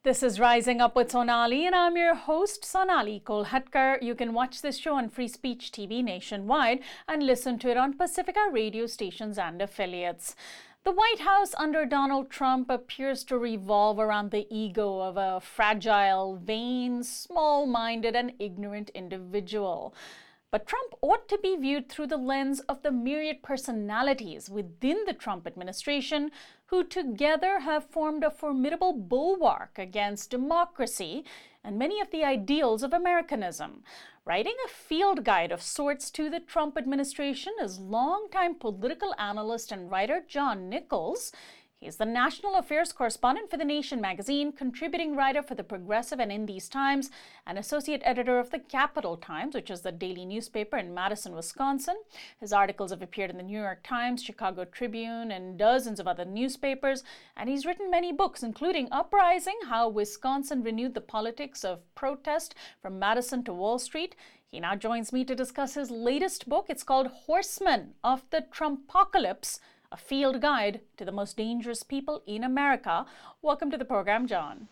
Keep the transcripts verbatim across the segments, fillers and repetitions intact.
This is Rising Up with Sonali, and I'm your host, Sonali Kolhatkar. You can watch this show on Free Speech T V nationwide and listen to it on Pacifica radio stations and affiliates. The White House under Donald Trump appears to revolve around the ego of a fragile, vain, small-minded, and ignorant individual. But Trump ought to be viewed through the lens of the myriad personalities within the Trump administration who together have formed a formidable bulwark against democracy and many of the ideals of Americanism. Writing a field guide of sorts to the Trump administration is longtime political analyst and writer John Nichols. He's the national affairs correspondent for The Nation magazine, contributing writer for The Progressive and In These Times, and associate editor of The Capital Times, which is the daily newspaper in Madison, Wisconsin. His articles have appeared in the New York Times, Chicago Tribune, and dozens of other newspapers, and he's written many books, including Uprising: How Wisconsin Renewed the Politics of Protest from Madison to Wall Street. He now joins me to discuss his latest book. It's called Horsemen of the Trumpocalypse: A Field Guide to the Most Dangerous People in America. Welcome to the program, John.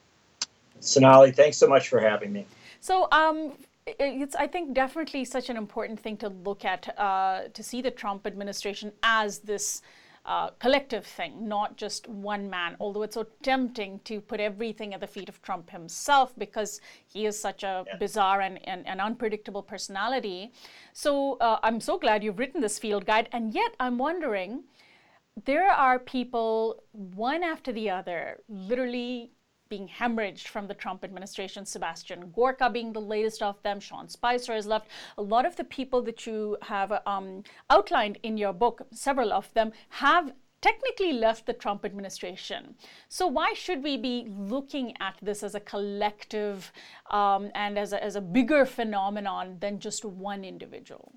Sonali, thanks so much for having me. So um, it's, I think, definitely such an important thing to look at, uh, to see the Trump administration as this uh, collective thing, not just one man, although it's so tempting to put everything at the feet of Trump himself because he is such a yeah. bizarre and, and, and unpredictable personality. So uh, I'm so glad you've written this field guide, and yet I'm wondering, there are people, one after the other, literally being hemorrhaged from the Trump administration. Sebastian Gorka being the latest of them. Sean Spicer has left. A lot of the people that you have um, outlined in your book, several of them, have technically left the Trump administration. So why should we be looking at this as a collective um, and as a, as a bigger phenomenon than just one individual?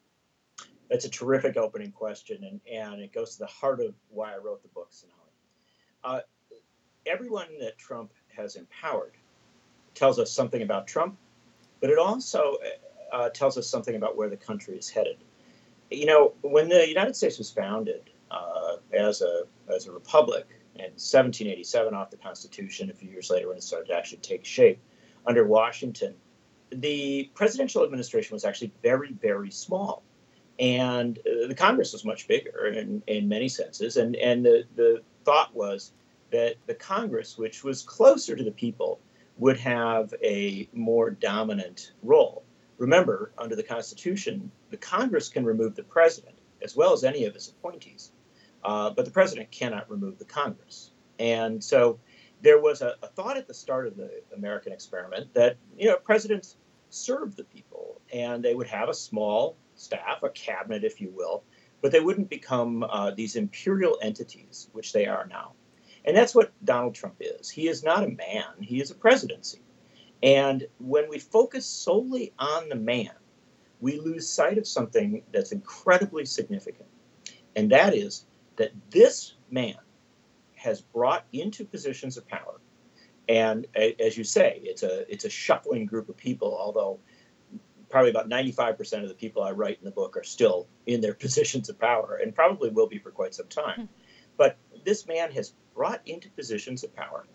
That's a terrific opening question, and, and it goes to the heart of why I wrote the book, Sonali. Uh, everyone that Trump has empowered tells us something about Trump, but it also uh, tells us something about where the country is headed. You know, when the United States was founded uh, as a as a republic in seventeen eighty-seven off the Constitution, a few years later when it started to actually take shape under Washington, the presidential administration was actually very, very small. And uh, the Congress was much bigger in, in many senses. And, and the, the thought was that the Congress, which was closer to the people, would have a more dominant role. Remember, under the Constitution, the Congress can remove the president, as well as any of his appointees. Uh, but the president cannot remove the Congress. And so there was a, a thought at the start of the American experiment that, you know, presidents serve the people, and they would have a small staff, a cabinet, if you will, but they wouldn't become uh, these imperial entities, which they are now. And that's what Donald Trump is. He is not a man. He is a presidency. And when we focus solely on the man, we lose sight of something that's incredibly significant. And that is that this man has brought into positions of power. And as you say, it's a it's a shuffling group of people, although probably about ninety-five percent of the people I write in the book are still in their positions of power and probably will be for quite some time. Mm. But this man has brought into positions of power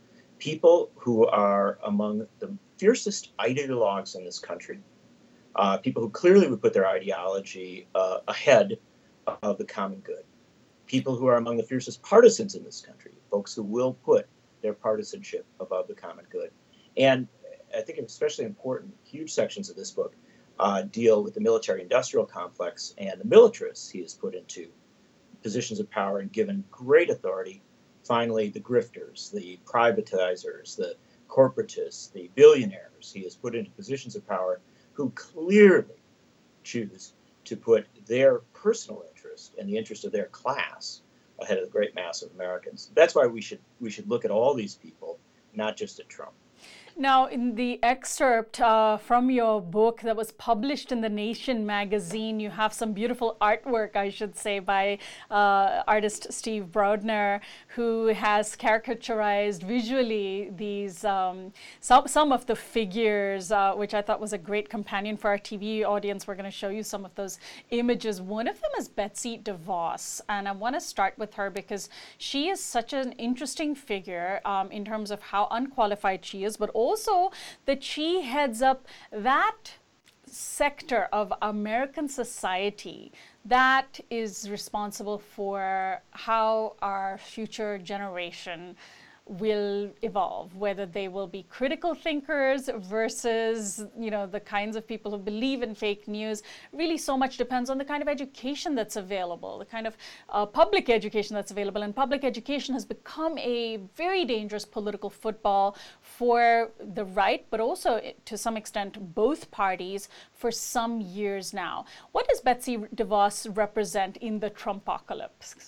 people who are among the fiercest ideologues in this country, uh, people who clearly would put their ideology uh, ahead of the common good, people who are among the fiercest partisans in this country, folks who will put their partisanship above the common good. And I think it's especially important, huge sections of this book uh, deal with the military-industrial complex and the militarists he has put into positions of power and given great authority. Finally, the grifters, the privatizers, the corporatists, the billionaires he has put into positions of power who clearly choose to put their personal interest and the interest of their class ahead of the great mass of Americans. That's why we should we should look at all these people, not just at Trump. Now, in the excerpt uh, from your book that was published in The Nation magazine, you have some beautiful artwork, I should say, by uh, artist Steve Broadner, who has caricaturized visually these um, some some of the figures, uh, which I thought was a great companion for our T V audience. We're going to show you some of those images. One of them is Betsy DeVos, and I want to start with her because she is such an interesting figure um, in terms of how unqualified she is, but also that she heads up that sector of American society that is responsible for how our future generation will evolve, whether they will be critical thinkers versus, you know, the kinds of people who believe in fake news. Really, so much depends on the kind of education that's available, the kind of uh, public education that's available. And public education has become a very dangerous political football for the right, but also to some extent both parties for some years now. What does Betsy DeVos represent in the Trumpocalypse?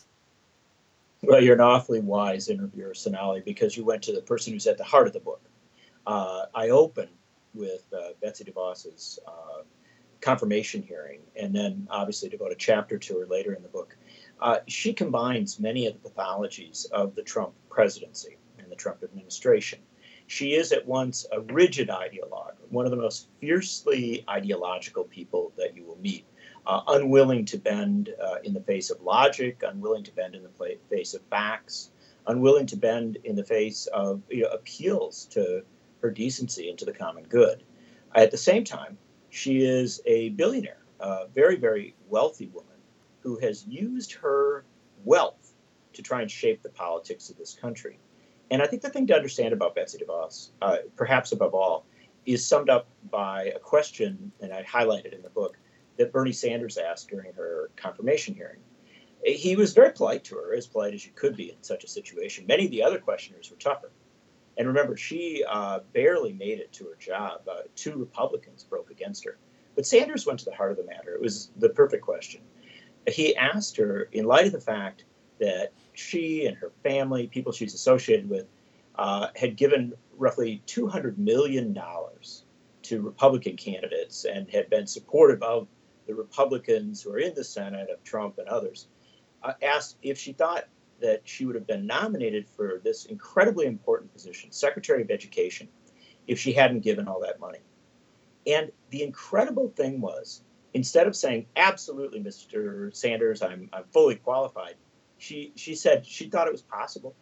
Well, you're an awfully wise interviewer, Sonali, because you went to the person who's at the heart of the book. Uh, I open with uh, Betsy DeVos's uh, confirmation hearing, and then obviously devote a chapter to her later in the book. Uh, she combines many of the pathologies of the Trump presidency and the Trump administration. She is at once a rigid ideologue, one of the most fiercely ideological people that you will meet. Uh, unwilling to bend uh, in the face of logic, unwilling to bend in the pla- face of facts, unwilling to bend in the face of, you know, appeals to her decency and to the common good. At the same time, she is a billionaire, a very, very wealthy woman who has used her wealth to try and shape the politics of this country. And I think the thing to understand about Betsy DeVos, uh, perhaps above all, is summed up by a question, and I highlighted in the book, that Bernie Sanders asked during her confirmation hearing. He was very polite to her, as polite as you could be in such a situation. Many of the other questioners were tougher. And remember, she uh, barely made it to her job. Uh, two Republicans broke against her. But Sanders went to the heart of the matter. It was the perfect question. He asked her, in light of the fact that she and her family, people she's associated with, uh, had given roughly two hundred million dollars to Republican candidates and had been supportive of the Republicans who are in the Senate, of Trump and others, uh, asked if she thought that she would have been nominated for this incredibly important position, Secretary of Education, if she hadn't given all that money. And the incredible thing was, instead of saying, absolutely, Mister Sanders, I'm, I'm fully qualified, she, she said she thought it was possible.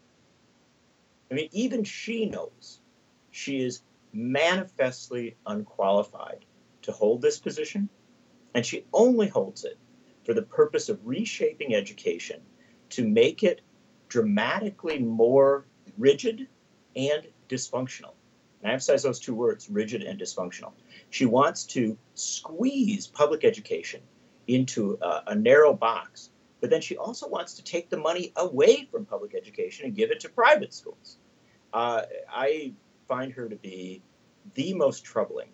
I mean, even she knows she is manifestly unqualified to hold this position. And she only holds it for the purpose of reshaping education to make it dramatically more rigid and dysfunctional. And I emphasize those two words, rigid and dysfunctional. She wants to squeeze public education into a, a narrow box, but then she also wants to take the money away from public education and give it to private schools. Uh, I find her to be the most troubling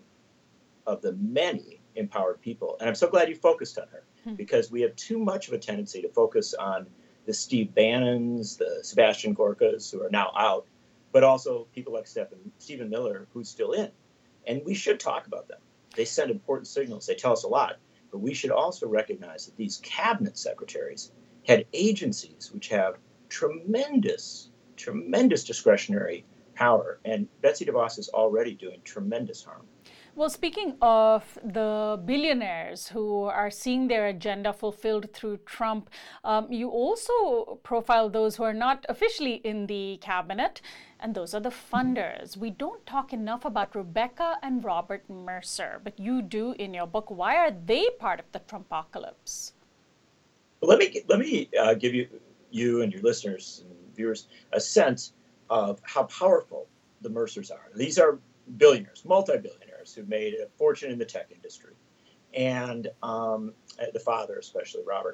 of the many empowered people. And I'm so glad you focused on her, hmm. because we have too much of a tendency to focus on the Steve Bannons, the Sebastian Gorkas, who are now out, but also people like Stephen, Stephen Miller, who's still in. And we should talk about them. They send important signals. They tell us a lot. But we should also recognize that these cabinet secretaries had agencies which have tremendous, tremendous discretionary power. And Betsy DeVos is already doing tremendous harm. Well, speaking of the billionaires who are seeing their agenda fulfilled through Trump, um, you also profile those who are not officially in the cabinet, and those are the funders. We don't talk enough about Rebecca and Robert Mercer, but you do in your book. Why are they part of the Trumpocalypse? Well, let me let me uh, give you you and your listeners and viewers a sense of how powerful the Mercers are. These are billionaires, multi-billionaires who made a fortune in the tech industry. And um, the father, especially Robert,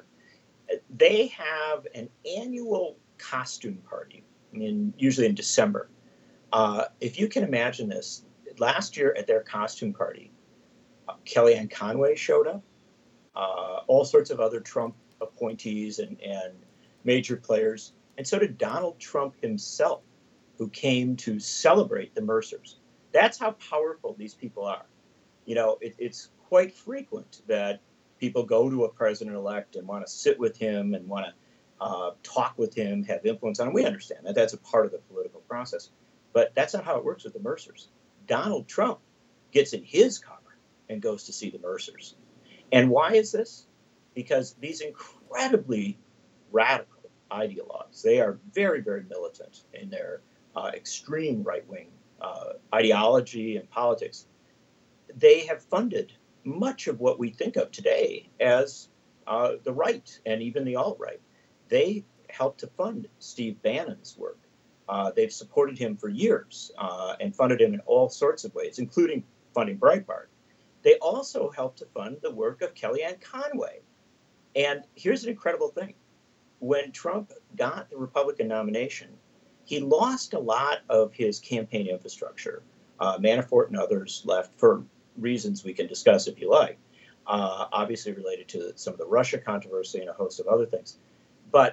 they have an annual costume party, in, usually in December. Uh, if you can imagine this, last year at their costume party, uh, Kellyanne Conway showed up, uh, all sorts of other Trump appointees and, and major players, and so did Donald Trump himself, who came to celebrate the Mercers. That's how powerful these people are. You know, it, it's quite frequent that people go to a president-elect and want to sit with him and want to uh, talk with him, have influence on him. We understand that. That's a part of the political process. But that's not how it works with the Mercers. Donald Trump gets in his car and goes to see the Mercers. And why is this? Because these incredibly radical ideologues, they are very, very militant in their uh, extreme right-wing uh, ideology and politics. They have funded much of what we think of today as uh, the right and even the alt-right. They helped to fund Steve Bannon's work. Uh, they've supported him for years uh, and funded him in all sorts of ways, including funding Breitbart. They also helped to fund the work of Kellyanne Conway. And here's an incredible thing. When Trump got the Republican nomination, he lost a lot of his campaign infrastructure. Uh, Manafort and others left for reasons we can discuss if you like, uh, obviously related to some of the Russia controversy and a host of other things. But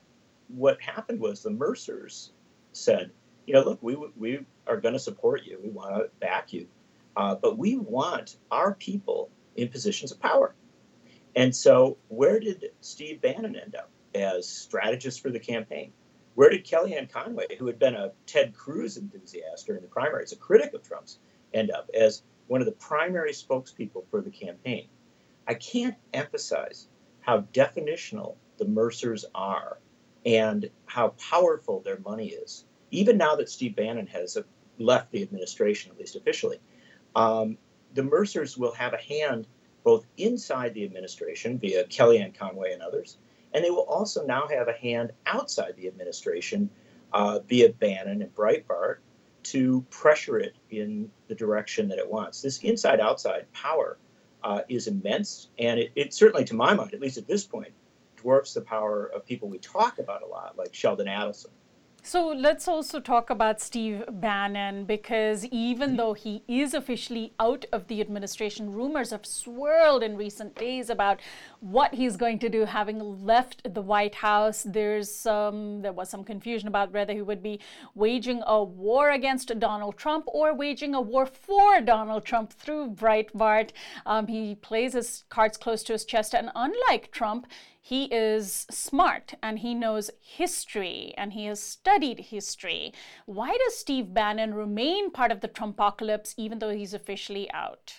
what happened was the Mercers said, you know, look, we we are going to support you. We want to back you. Uh, but we want our people in positions of power. And so where did Steve Bannon end up as strategist for the campaign? Where did Kellyanne Conway, who had been a Ted Cruz enthusiast during the primaries, a critic of Trump's, end up as one of the primary spokespeople for the campaign? I can't emphasize how definitional the Mercers are and how powerful their money is. Even now that Steve Bannon has left the administration, at least officially, um, the Mercers will have a hand both inside the administration via Kellyanne Conway and others, and they will also now have a hand outside the administration uh, via Bannon and Breitbart to pressure it in the direction that it wants. This inside-outside power uh, is immense, and it, it certainly, to my mind, at least at this point, dwarfs the power of people we talk about a lot, like Sheldon Adelson. So let's also talk about Steve Bannon, because even though he is officially out of the administration, rumors have swirled in recent days about what he's going to do having left the White House. There's um, there was some confusion about whether he would be waging a war against Donald Trump or waging a war for Donald Trump through Breitbart. Um, he plays his cards close to his chest, and unlike Trump, he is smart and he knows history and he has studied history. Why does Steve Bannon remain part of the Trumpocalypse even though he's officially out?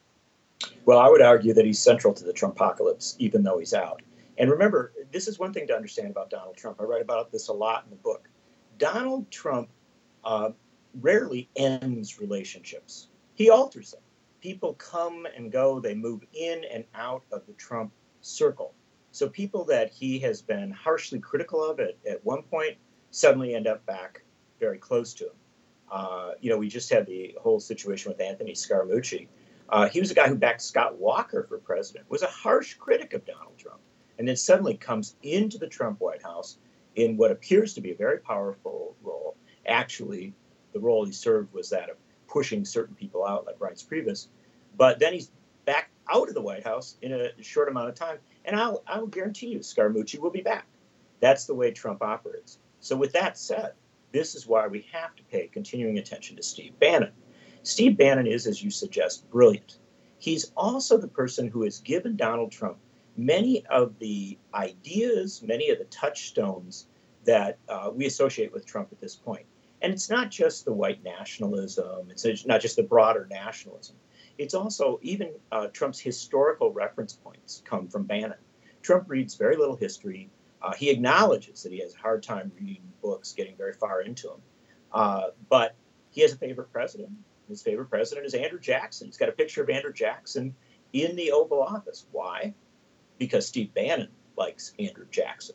Well, I would argue that he's central to the Trumpocalypse even though he's out. And remember, this is one thing to understand about Donald Trump. I write about this a lot in the book. Donald Trump uh, rarely ends relationships. He alters them. People come and go. They move in and out of the Trump circle. So people that he has been harshly critical of at, at one point suddenly end up back very close to him. Uh, you know, we just had the whole situation with Anthony Scaramucci. Uh, he was a guy who backed Scott Walker for president, was a harsh critic of Donald Trump, and then suddenly comes into the Trump White House in what appears to be a very powerful role. Actually, the role he served was that of pushing certain people out, like Reince Priebus. But then he's back out of the White House in a short amount of time. And I'll, I'll guarantee you, Scaramucci will be back. That's the way Trump operates. So with that said, this is why we have to pay continuing attention to Steve Bannon. Steve Bannon is, as you suggest, brilliant. He's also the person who has given Donald Trump many of the ideas, many of the touchstones that uh, we associate with Trump at this point. And it's not just the white nationalism. It's not just the broader nationalism. It's also even uh, Trump's historical reference points come from Bannon. Trump reads very little history. Uh, he acknowledges that he has a hard time reading books, getting very far into them. Uh, but he has a favorite president. His favorite president is Andrew Jackson. He's got a picture of Andrew Jackson in the Oval Office. Why? Because Steve Bannon likes Andrew Jackson.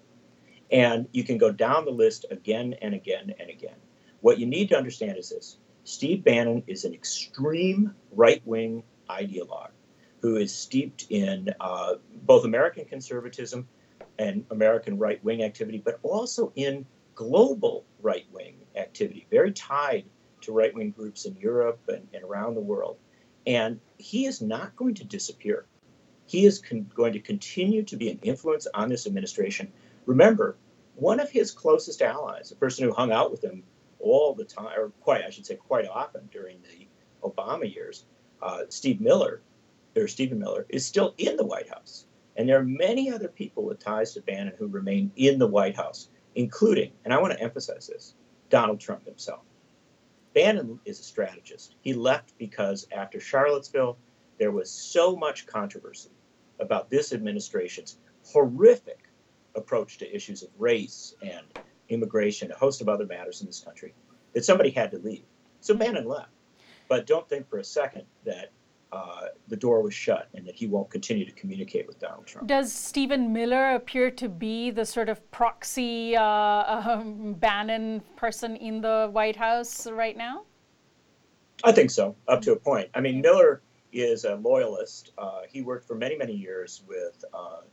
And you can go down the list again and again and again. What you need to understand is this. Steve Bannon is an extreme right-wing ideologue who is steeped in uh, both American conservatism and American right-wing activity, but also in global right-wing activity, very tied to right-wing groups in Europe and, and around the world. And he is not going to disappear. He is con- going to continue to be an influence on this administration. Remember, one of his closest allies, a person who hung out with him all the time, or quite, I should say, quite often during the Obama years, uh, Steve Miller, or Stephen Miller, is still in the White House. And there are many other people with ties to Bannon who remain in the White House, including, and I want to emphasize this, Donald Trump himself. Bannon is a strategist. He left because after Charlottesville, there was so much controversy about this administration's horrific approach to issues of race and immigration, a host of other matters in this country, that somebody had to leave. So Bannon left. But don't think for a second that uh, the door was shut and that he won't continue to communicate with Donald Trump. Does Stephen Miller appear to be the sort of proxy uh, um, Bannon person in the White House right now? I think so, up to a point. I mean, Miller is a loyalist. Uh, he worked for many, many years with uh,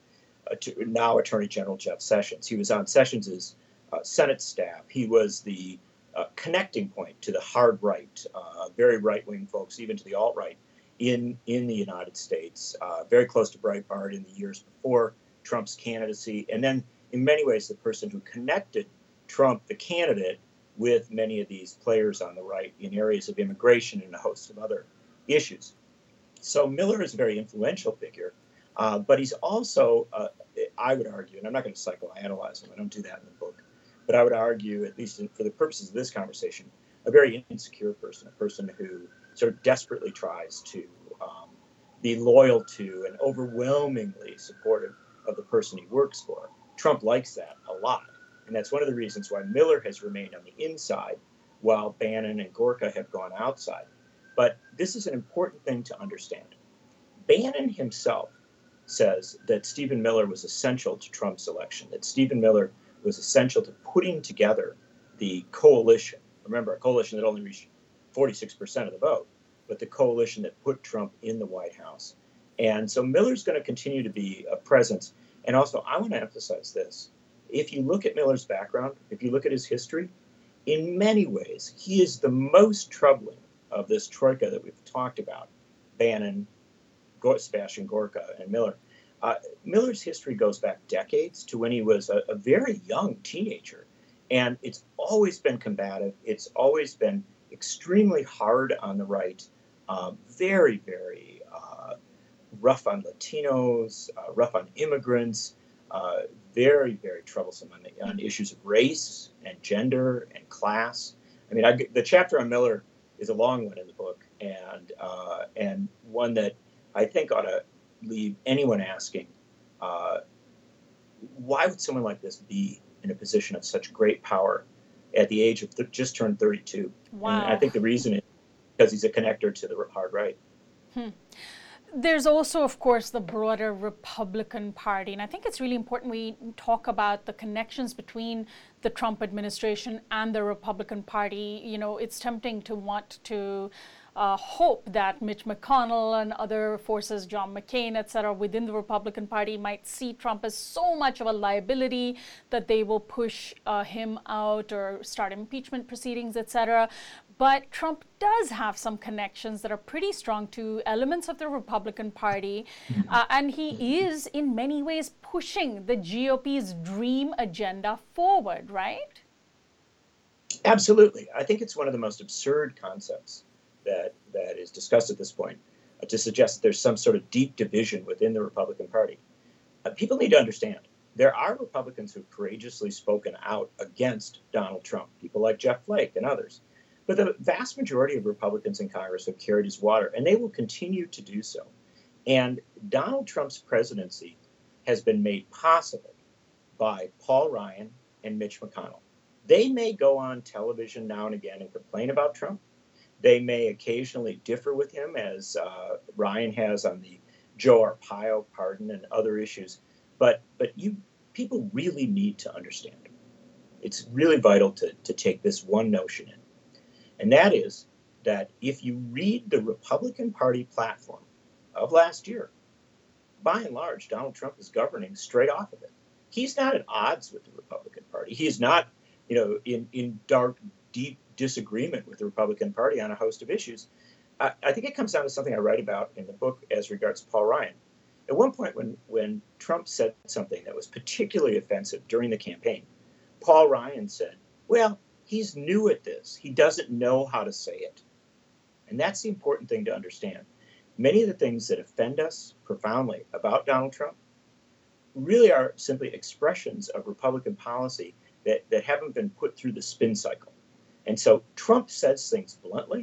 now Attorney General Jeff Sessions. He was on Sessions' uh, Senate staff. He was the uh, connecting point to the hard right, uh, very right-wing folks, even to the alt-right in, in the United States, uh, very close to Breitbart in the years before Trump's candidacy. And then in many ways, the person who connected Trump, the candidate, with many of these players on the right in areas of immigration and a host of other issues. So Miller is a very influential figure, uh, but he's also, uh, I would argue, and I'm not going to psychoanalyze him, I don't do that in the book, but I would argue, at least in, for the purposes of this conversation, a very insecure person, a person who sort of desperately tries to um, be loyal to and overwhelmingly supportive of the person he works for. Trump likes that a lot. And that's one of the reasons why Miller has remained on the inside while Bannon and Gorka have gone outside. But this is an important thing to understand. Bannon himself says that Stephen Miller was essential to Trump's election, that Stephen Miller was essential to putting together the coalition. Remember, a coalition that only reached forty-six percent of the vote, but the coalition that put Trump in the White House. And so Miller's going to continue to be a presence. And also, I want to emphasize this. If you look at Miller's background, if you look at his history, in many ways, he is the most troubling of this troika that we've talked about, Bannon, Sebastian Gorka, and Miller. Uh, Miller's history goes back decades to when he was a, a very young teenager. And it's always been combative. It's always been extremely hard on the right, uh, very, very uh, rough on Latinos, uh, rough on immigrants, uh, very, very troublesome on, the, on issues of race and gender and class. I mean, I, the chapter on Miller is a long one in the book, and uh, and one that I think ought to leave anyone asking, uh, why would someone like this be in a position of such great power at the age of th- just turned thirty-two? Wow. And I think the reason is because he's a connector to the hard right. Hmm. There's also, of course, the broader Republican Party. And I think it's really important we talk about the connections between the Trump administration and the Republican Party. You know, it's tempting to want to uh, hope that Mitch McConnell and other forces, John McCain, et cetera, within the Republican Party might see Trump as so much of a liability that they will push uh, him out or start impeachment proceedings, et cetera. But Trump does have some connections that are pretty strong to elements of the Republican Party. Uh, and he is, in many ways, pushing the G O P's dream agenda forward, right? Absolutely. I think it's one of the most absurd concepts that, that is discussed at this point, uh, to suggest that there's some sort of deep division within the Republican Party. Uh, people need to understand, there are Republicans who've courageously spoken out against Donald Trump, people like Jeff Flake and others. But the vast majority of Republicans in Congress have carried his water, and they will continue to do so. And Donald Trump's presidency has been made possible by Paul Ryan and Mitch McConnell. They may go on television now and again and complain about Trump. They may occasionally differ with him, as uh, Ryan has on the Joe Arpaio pardon and other issues. But but you people really need to understand. It's really vital to, to take this one notion in. And that is that if you read the Republican Party platform of last year, by and large, Donald Trump is governing straight off of it. He's not at odds with the Republican Party. He's not, you know, in, in dark, deep disagreement with the Republican Party on a host of issues. I, I think it comes down to something I write about in the book as regards Paul Ryan. At one point when, when Trump said something that was particularly offensive during the campaign, Paul Ryan said, well, he's new at this. He doesn't know how to say it. And that's the important thing to understand. Many of the things that offend us profoundly about Donald Trump really are simply expressions of Republican policy that, that haven't been put through the spin cycle. And so Trump says things bluntly,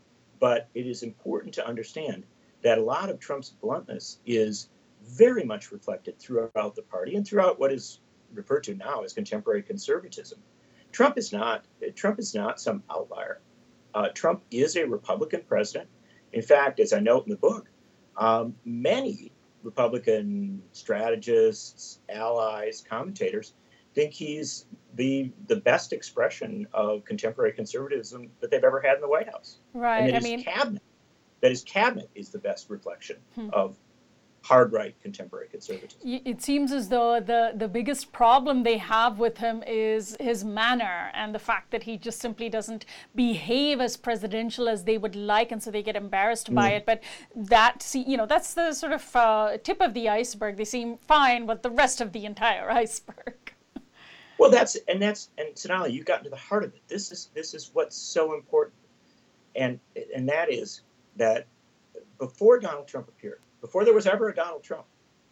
but it is important to understand that a lot of Trump's bluntness is very much reflected throughout the party and throughout what is referred to now as contemporary conservatism. Trump is not Trump is not some outlier. Uh, Trump is a Republican president. In fact, as I note in the book, um, many Republican strategists, allies, commentators think he's the the best expression of contemporary conservatism that they've ever had in the White House. Right. And that I his mean, cabinet, that his cabinet is the best reflection hmm. of hard right contemporary conservatism. It seems as though the, the biggest problem they have with him is his manner and the fact that he just simply doesn't behave as presidential as they would like, and so they get embarrassed mm. by it. But that, you know, that's the sort of uh, tip of the iceberg. They seem fine, but the rest of the entire iceberg. Well, that's and that's and Sonali, you've gotten to the heart of it. This is this is what's so important, and and that is that before Donald Trump appeared, before there was ever a Donald Trump,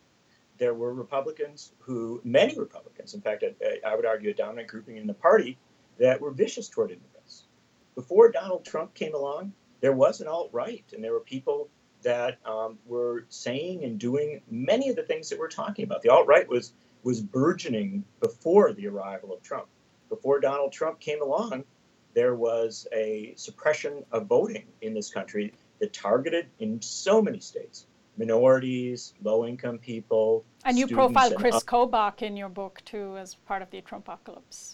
there were Republicans who, many Republicans, in fact, I, I would argue a dominant grouping in the party, that were vicious toward immigrants. Before Donald Trump came along, there was an alt-right, and there were people that um, were saying and doing many of the things that we're talking about. The alt-right was was burgeoning before the arrival of Trump. Before Donald Trump came along, there was a suppression of voting in this country that targeted, in so many states, minorities, low-income people. And you profile Chris and, Kobach in your book, too, as part of the Trumpocalypse.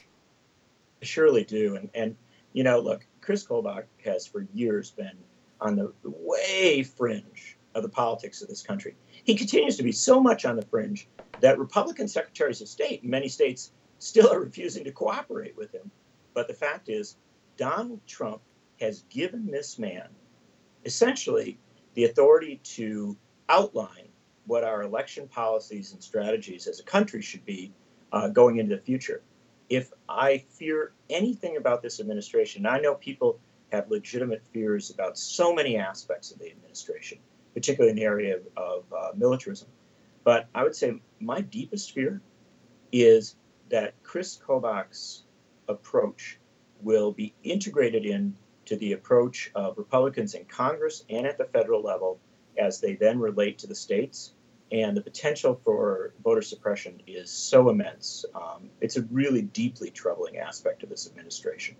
I surely do. And, and you know, look, Chris Kobach has for years been on the way fringe of the politics of this country. He continues to be so much on the fringe that Republican secretaries of state in many states still are refusing to cooperate with him. But the fact is, Donald Trump has given this man essentially the authority to outline what our election policies and strategies as a country should be uh, going into the future. If I fear anything about this administration, I know people have legitimate fears about so many aspects of the administration, particularly in the area of, of uh, militarism. But I would say my deepest fear is that Chris Kobach's approach will be integrated into the approach of Republicans in Congress and at the federal level as they then relate to the states. And the potential for voter suppression is so immense. Um, it's a really deeply troubling aspect of this administration.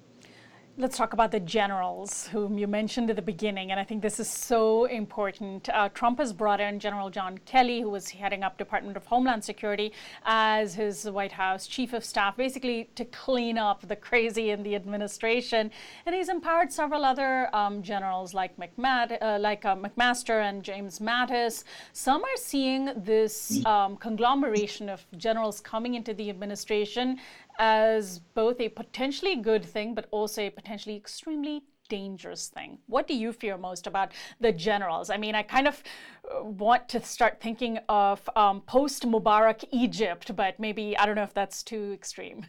Let's talk about the generals whom you mentioned at the beginning, and I think this is so important. Uh, Trump has brought in General John Kelly, who was heading up Department of Homeland Security, as his White House chief of staff, basically to clean up the crazy in the administration. And he's empowered several other um, generals like McMat- uh, like uh, McMaster and James Mattis. Some are seeing this um, conglomeration of generals coming into the administration as both a potentially good thing, but also a potentially extremely dangerous thing. What do you fear most about the generals? I mean, I kind of want to start thinking of um, post-Mubarak Egypt, but maybe, I don't know if that's too extreme.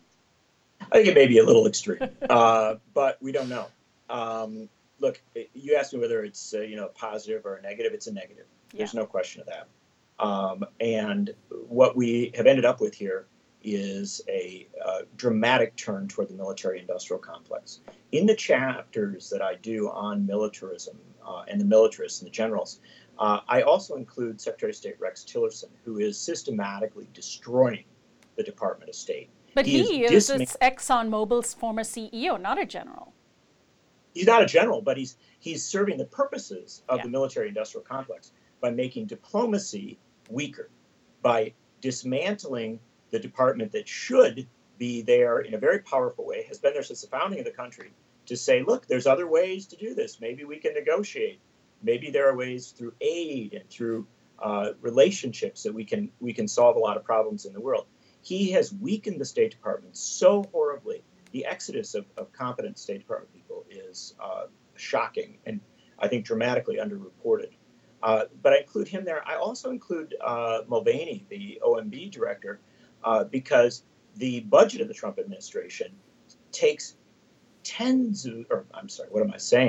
I think it may be a little extreme, uh, but we don't know. Um, look, you asked me whether it's uh, you know, a positive or a negative. It's a negative. There's yeah. no question of that. Um, and what we have ended up with here is a uh, dramatic turn toward the military-industrial complex. In the chapters that I do on militarism uh, and the militarists and the generals, uh, I also include Secretary of State Rex Tillerson, who is systematically destroying the Department of State. But he, he is, is disma- ExxonMobil's former C E O, not a general. He's not a general, but he's he's serving the purposes of yeah. the military-industrial complex by making diplomacy weaker, by dismantling the department that should be there in a very powerful way, has been there since the founding of the country, to say, look, there's other ways to do this. Maybe we can negotiate. Maybe there are ways through aid and through uh, relationships that we can we can solve a lot of problems in the world. He has weakened the State Department so horribly. The exodus of, of competent State Department people is uh, shocking and I think dramatically underreported. Uh, but I include him there. I also include uh, Mulvaney, the O M B director, Uh, because the budget of the Trump administration takes tens of, or I'm sorry, what am I saying?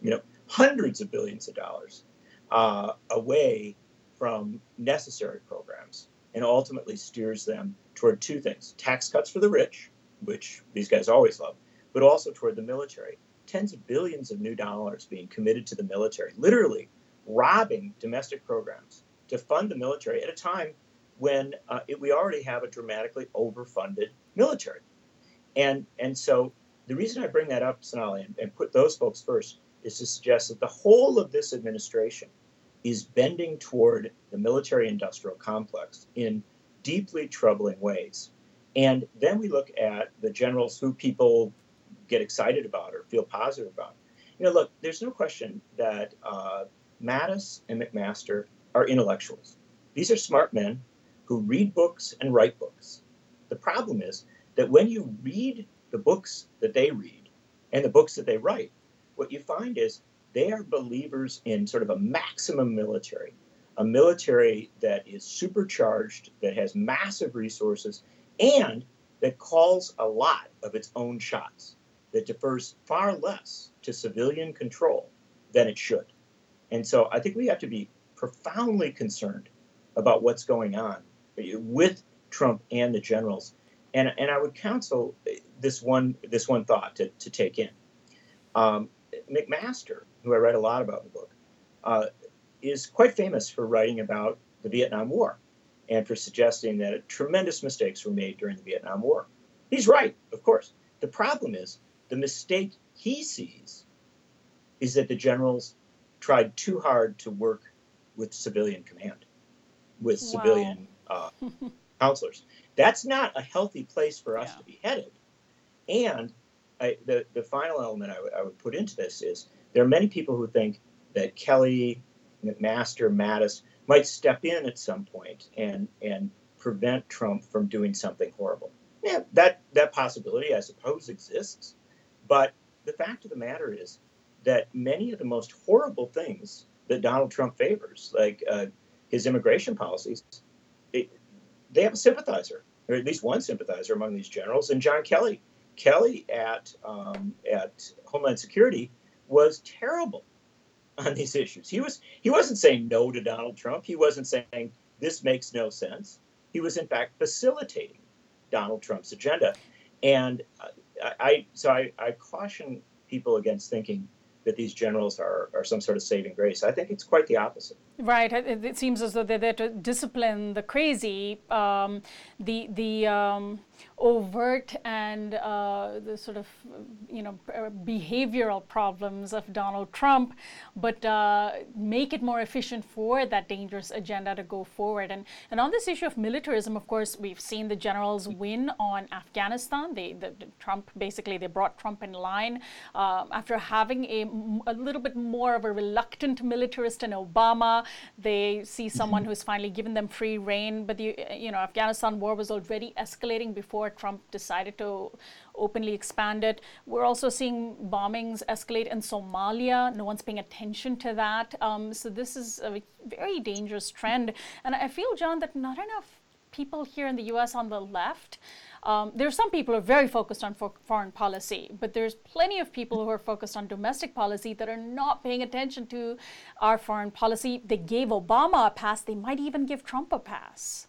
you know, hundreds of billions of dollars uh, away from necessary programs and ultimately steers them toward two things: tax cuts for the rich, which these guys always love, but also toward the military. Tens of billions of new dollars being committed to the military, literally robbing domestic programs to fund the military at a time when uh, it, we already have a dramatically overfunded military. And, and so the reason I bring that up, Sonali, and, and put those folks first is to suggest that the whole of this administration is bending toward the military-industrial complex in deeply troubling ways. And then we look at the generals who people get excited about or feel positive about. You know, look, there's no question that uh, Mattis and McMaster are intellectuals. These are smart men who read books and write books. The problem is that when you read the books that they read and the books that they write, what you find is they are believers in sort of a maximum military, a military that is supercharged, that has massive resources, and that calls a lot of its own shots, that defers far less to civilian control than it should. And so I think we have to be profoundly concerned about what's going on with Trump and the generals. And, and I would counsel this one this one thought to, to take in. Um, McMaster, who I write a lot about in the book, uh, is quite famous for writing about the Vietnam War and for suggesting that tremendous mistakes were made during the Vietnam War. He's right, of course. The problem is the mistake he sees is that the generals tried too hard to work with civilian command, with wow. civilian uh, counselors. That's not a healthy place for us yeah. to be headed. And I, the, the final element I, w- I would put into this is there are many people who think that Kelly, McMaster, Mattis might step in at some point and, and prevent Trump from doing something horrible. Yeah, that, that possibility, I suppose, exists. But the fact of the matter is that many of the most horrible things that Donald Trump favors, like uh, his immigration policies, it, they have a sympathizer, or at least one sympathizer among these generals, and John Kelly. Kelly at um, at Homeland Security was terrible on these issues. He was he wasn't saying no to Donald Trump. He wasn't saying this makes no sense. He was in fact facilitating Donald Trump's agenda. And I, I so I, I caution people against thinking that these generals are, are some sort of saving grace. I think it's quite the opposite. Right. It, it seems as though they're there to discipline the crazy, um, the the um, overt and uh, the sort of, you know, behavioral problems of Donald Trump, but uh, make it more efficient for that dangerous agenda to go forward. And and on this issue of militarism, of course, we've seen the generals win on Afghanistan. They, the, the Trump, basically, they brought Trump in line uh, after having a, a little bit more of a reluctant militarist in Obama. They see someone who's finally given them free rein, but the you know Afghanistan war was already escalating before Trump decided to openly expand it. We're also seeing bombings escalate in Somalia. No one's paying attention to that. Um, so this is a very dangerous trend. And I feel, John, that not enough people here in the U S on the left. Um, there are some people who are very focused on for foreign policy, but there's plenty of people who are focused on domestic policy that are not paying attention to our foreign policy. They gave Obama a pass. They might even give Trump a pass.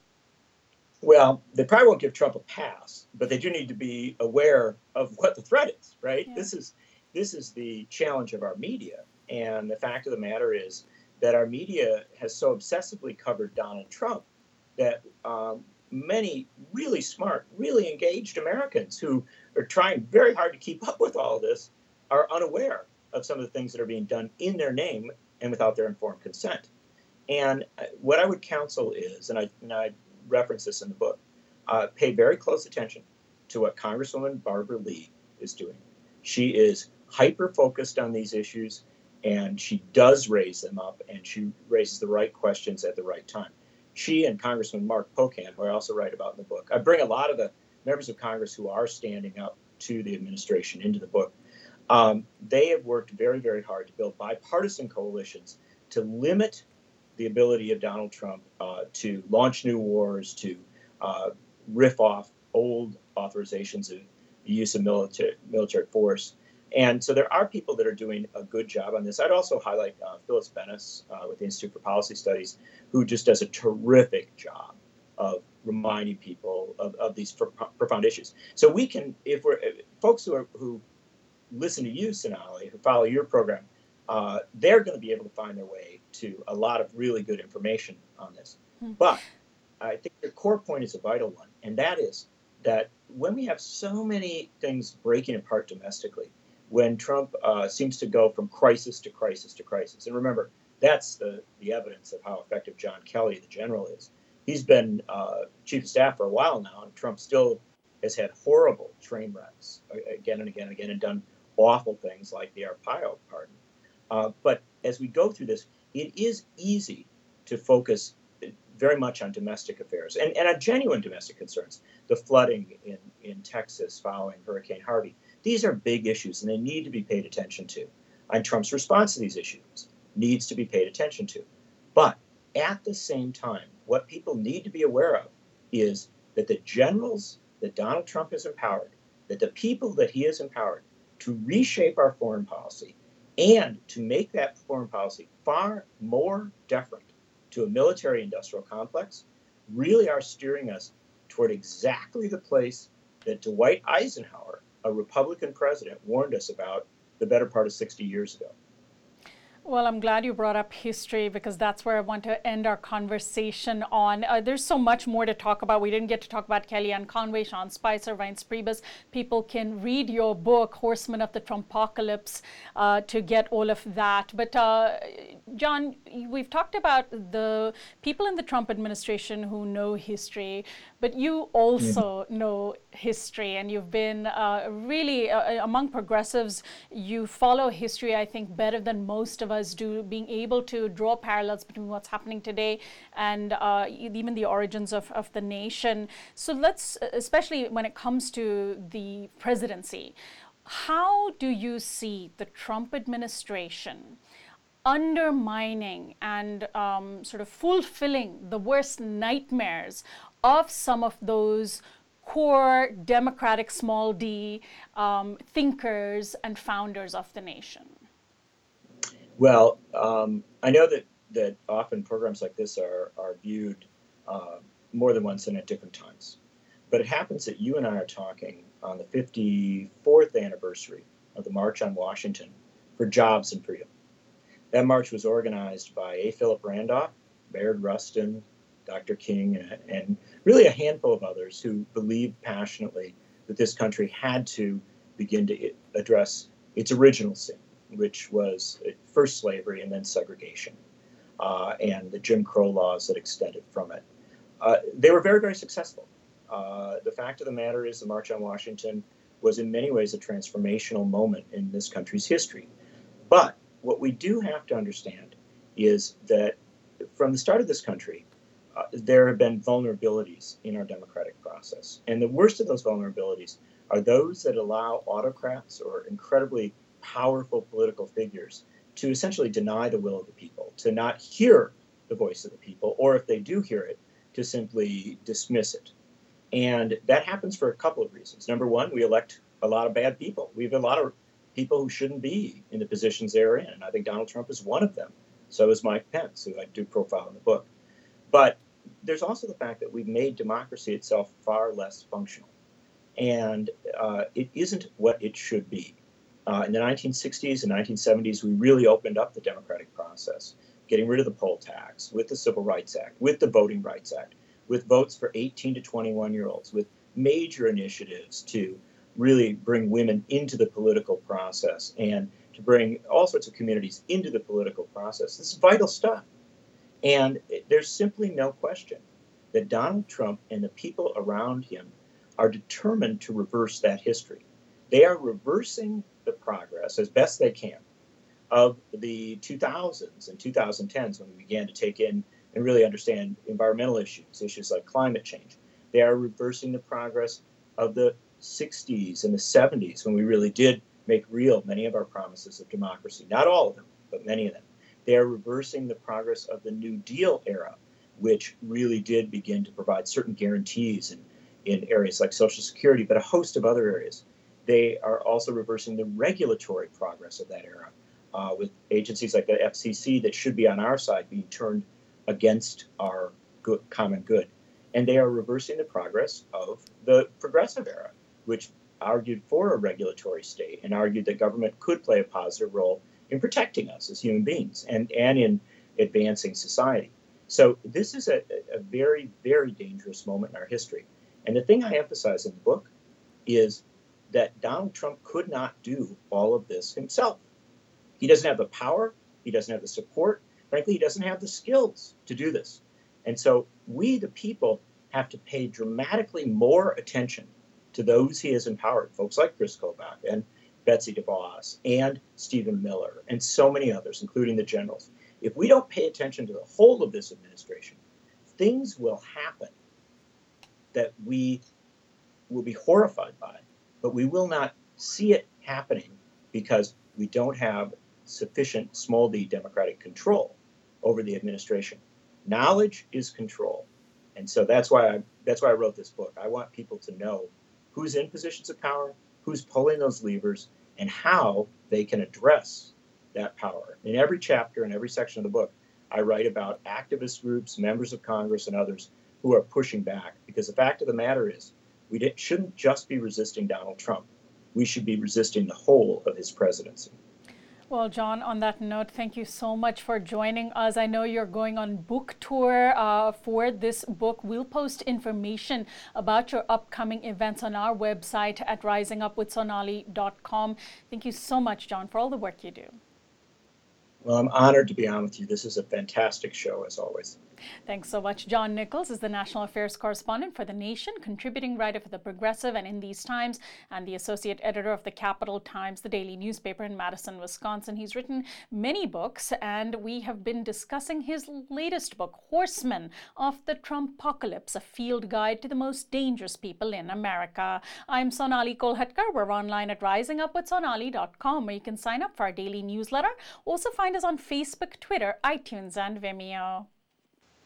Well, they probably won't give Trump a pass, but they do need to be aware of what the threat is, right? Yeah. This is this is the challenge of our media. And the fact of the matter is that our media has so obsessively covered Donald Trump that um, many really smart, really engaged Americans who are trying very hard to keep up with all of this are unaware of some of the things that are being done in their name and without their informed consent. And what I would counsel is, and I, and I reference this in the book, uh, pay very close attention to what Congresswoman Barbara Lee is doing. She is hyper-focused on these issues, and she does raise them up, and she raises the right questions at the right time. She and Congressman Mark Pocan, who I also write about in the book, I bring a lot of the members of Congress who are standing up to the administration into the book. Um, they have worked very, very hard to build bipartisan coalitions to limit the ability of Donald Trump uh, to launch new wars, to uh, riff off old authorizations of the use of military, military force. And so there are people that are doing a good job on this. I'd also highlight uh, Phyllis Bennis uh, with the Institute for Policy Studies, who just does a terrific job of reminding people of, of these pro- profound issues. So we can, if we're folks who are who listen to you, Sonali, who follow your program, uh, they're going to be able to find their way to a lot of really good information on this. Hmm. But I think your core point is a vital one, and that is that when we have so many things breaking apart domestically, when Trump uh, seems to go from crisis to crisis to crisis, and remember, that's the, the evidence of how effective John Kelly, the general, is. He's been uh, chief of staff for a while now, and Trump still has had horrible train wrecks again and again and again and done awful things like the Arpaio pardon. Uh, but as we go through this, it is easy to focus very much on domestic affairs and, and on genuine domestic concerns. The flooding in, in Texas following Hurricane Harvey. These are big issues, and they need to be paid attention to. And Trump's response to these issues needs to be paid attention to. But at the same time, what people need to be aware of is that the generals that Donald Trump has empowered, that the people that he has empowered to reshape our foreign policy and to make that foreign policy far more deferent to a military-industrial complex, really are steering us toward exactly the place that Dwight Eisenhower, a Republican president, warned us about the better part of sixty years ago. Well, I'm glad you brought up history, because that's where I want to end our conversation on. Uh, there's so much more to talk about. We didn't get to talk about Kellyanne Conway, Sean Spicer, Reince Priebus. People can read your book, Horsemen of the Trumpocalypse, uh, to get all of that. But uh, John, we've talked about the people in the Trump administration who know history, but you also mm-hmm. know history, and you've been uh, really, uh, among progressives, you follow history, I think, better than most of us do, being able to draw parallels between what's happening today and uh, even the origins of, of the nation. So let's, especially when it comes to the presidency, how do you see the Trump administration undermining and um, sort of fulfilling the worst nightmares of some of those core democratic small d um, thinkers and founders of the nation? Well, um, I know that, that often programs like this are, are viewed uh, more than once and at different times. But it happens that you and I are talking on the fifty-fourth anniversary of the March on Washington for Jobs and Freedom. That march was organized by A. Philip Randolph, Bayard Rustin, Doctor King, and, and really a handful of others who believed passionately that this country had to begin to address its original sin, which was first slavery and then segregation, uh, and the Jim Crow laws that extended from it. Uh, they were very, very successful. Uh, the fact of the matter is the March on Washington was in many ways a transformational moment in this country's history. But what we do have to understand is that from the start of this country, uh, there have been vulnerabilities in our democratic process. And the worst of those vulnerabilities are those that allow autocrats or incredibly powerful political figures to essentially deny the will of the people, to not hear the voice of the people, or if they do hear it, to simply dismiss it. And that happens for a couple of reasons. Number one, we elect a lot of bad people. We have a lot of people who shouldn't be in the positions they're in. And I think Donald Trump is one of them. So is Mike Pence, who I do profile in the book. But there's also the fact that we've made democracy itself far less functional. And uh, it isn't what it should be. Uh, in the nineteen sixties and nineteen seventies, we really opened up the democratic process, getting rid of the poll tax, with the Civil Rights Act, with the Voting Rights Act, with votes for eighteen to twenty-one year olds, with major initiatives to really bring women into the political process and to bring all sorts of communities into the political process. This is vital stuff. And there's simply no question that Donald Trump and the people around him are determined to reverse that history. They are reversing the progress as best they can of the two thousands and twenty tens, when we began to take in and really understand environmental issues, issues like climate change. They are reversing the progress of the sixties and the seventies, when we really did make real many of our promises of democracy. Not all of them, but many of them. They are reversing the progress of the New Deal era, which really did begin to provide certain guarantees in, in areas like Social Security, but a host of other areas. they are also reversing the regulatory progress of that era, uh, with agencies like the F C C that should be on our side being turned against our good, common good. And they are reversing the progress of the progressive era, which argued for a regulatory state and argued that government could play a positive role in protecting us as human beings and, and in advancing society. So this is a, a very, very dangerous moment in our history. And the thing I emphasize in the book is that Donald Trump could not do all of this himself. He doesn't have the power. He doesn't have the support. Frankly, he doesn't have the skills to do this. And so we, the people, have to pay dramatically more attention to those he has empowered, folks like Chris Kobach and Betsy DeVos and Stephen Miller and so many others, including the generals. If we don't pay attention to the whole of this administration, things will happen that we will be horrified by, but we will not see it happening because we don't have sufficient small d democratic control over the administration. Knowledge is control. And so that's why I that's why I wrote this book. I want people to know who's in positions of power, who's pulling those levers, and how they can address that power. In every chapter, in every section of the book, I write about activist groups, members of Congress, and others who are pushing back. Because the fact of the matter is, we didn't, shouldn't just be resisting Donald Trump. We should be resisting the whole of his presidency. Well, John, on that note, thank you so much for joining us. I know you're going on book tour uh, for this book. We'll post information about your upcoming events on our website at rising up with sonali dot com. Thank you so much, John, for all the work you do. Well, I'm honored to be on with you. This is a fantastic show, as always. Thanks so much. John Nichols is the National Affairs Correspondent for The Nation, contributing writer for The Progressive and In These Times, and the Associate Editor of The Capital Times, the daily newspaper in Madison, Wisconsin. He's written many books, and we have been discussing his latest book, Horsemen of the Trumpocalypse, a field guide to the most dangerous people in America. I'm Sonali Kolhatkar. We're online at rising up with sonali dot com, where you can sign up for our daily newsletter. Also find us on Facebook, Twitter, iTunes, and Vimeo.